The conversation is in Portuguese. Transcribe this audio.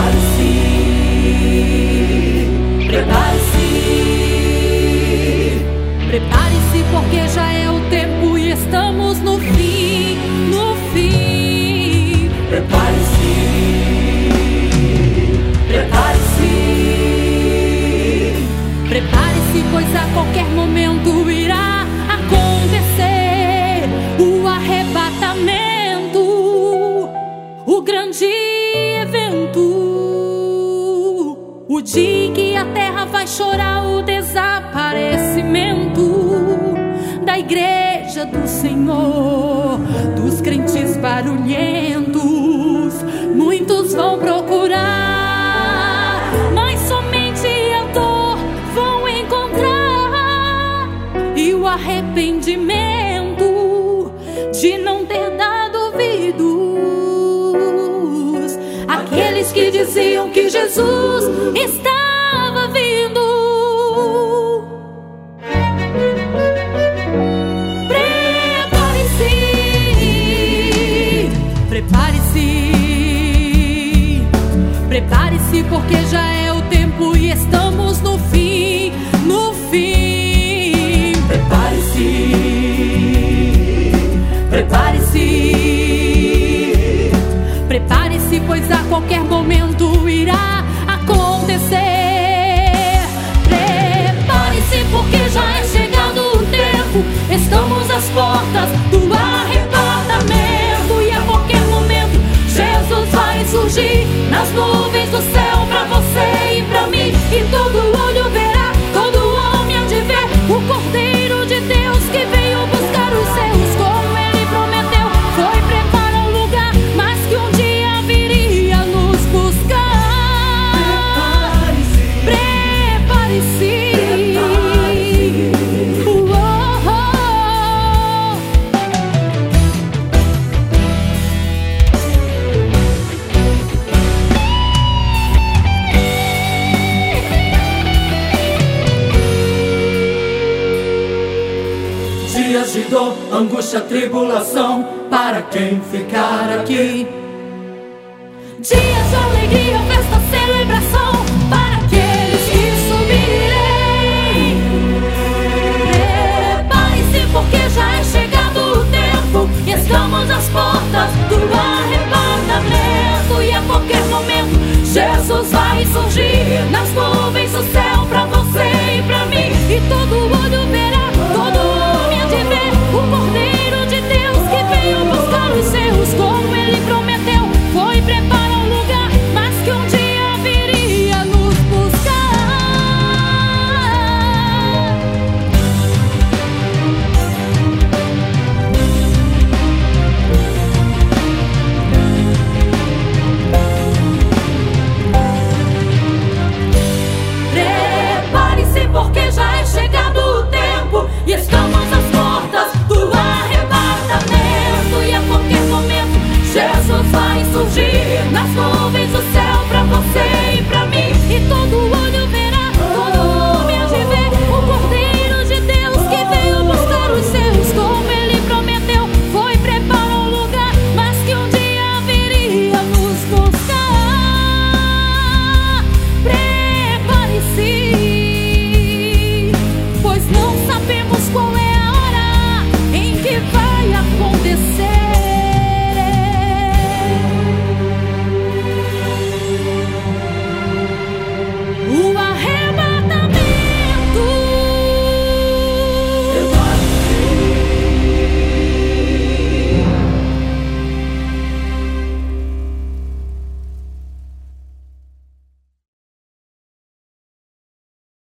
Prepare-se, porque já é o tempo e estamos no fim, no fim. Prepare-se, prepare-se. Prepare-se, pois a qualquer momento irá acontecer o arrebatamento, o grande evento, o dia em que a terra vai chorar o desaparecimento da igreja do Senhor, dos crentes barulhentos. Muitos vão procurar, mas somente a dor vão encontrar, e o arrependimento de não ter dado ouvidos àqueles que diziam que Jesus estava vindo. Prepare-se, porque já é o tempo e estamos no fim, no fim. Prepare-se, prepare-se. Prepare-se, pois a qualquer momento irá acontecer. Prepare-se, porque já é chegado o tempo, estamos às portas do arrebatamento, e a qualquer momento Jesus vai surgir nas nuvens do céu, pra você e pra mim, e todo olho verá, todo homem há de ver o Cordeiro de Deus que veio buscar os seus, como ele prometeu. Foi preparar um lugar, mas que um dia viria nos buscar. Prepare-se, dias de dor, angústia, tribulação, para quem ficar aqui. dias de alegria, festa